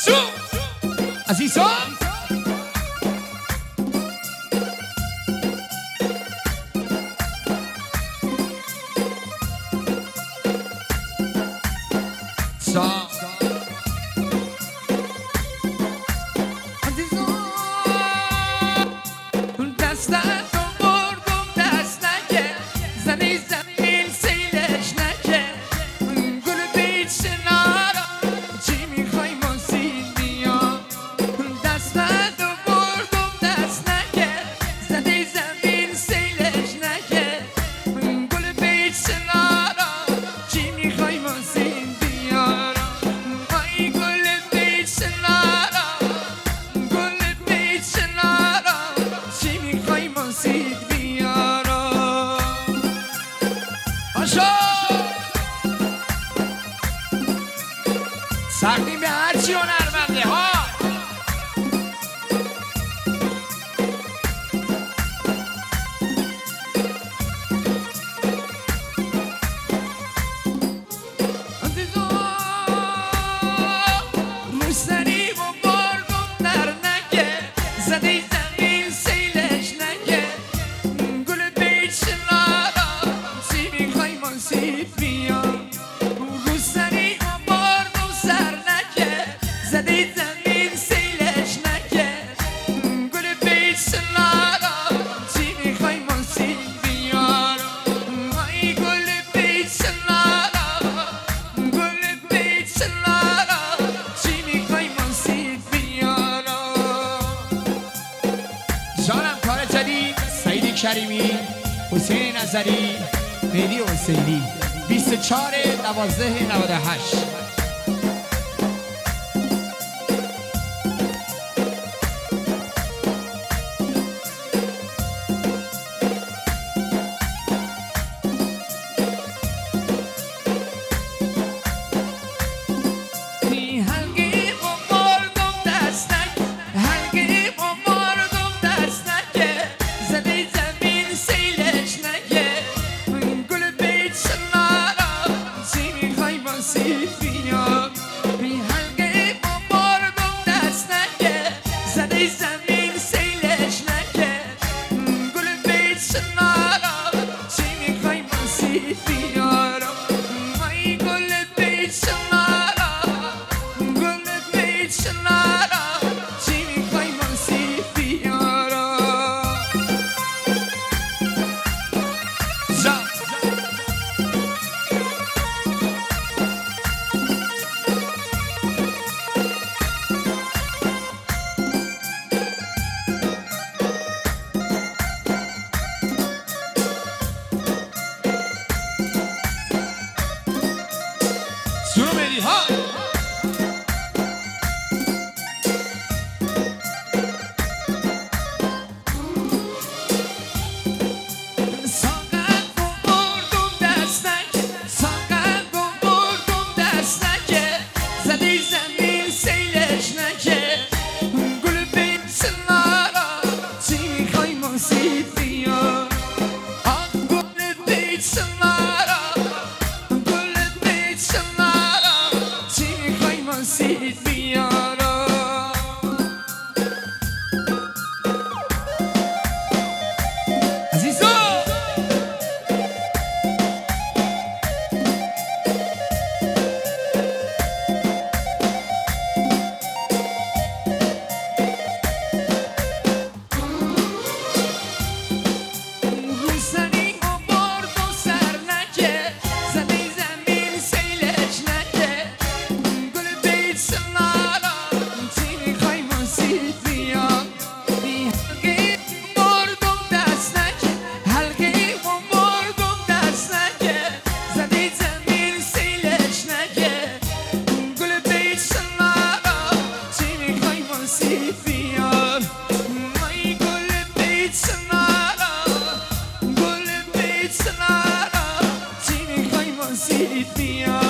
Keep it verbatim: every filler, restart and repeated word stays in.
شو عزیزان سردیم به هرچی هنرمنده ها روسری و بارگم در نگه زده زمین سیلش نگه گل بیت شنارا چی میخوای من سید بیام روسری و بارگم سر نگه زده زمین سیلش نگه گل بیت شنارا چی میخوای من سید بیارم ای گل بیت شنارا گل بیت شنارا چی میخوای من سید بیارم جانم کار جدید سعید کریمی حسین نظری مهدی حسینی بیست و چهار دوازده نود و هشت It's not a teeny claim on C D P.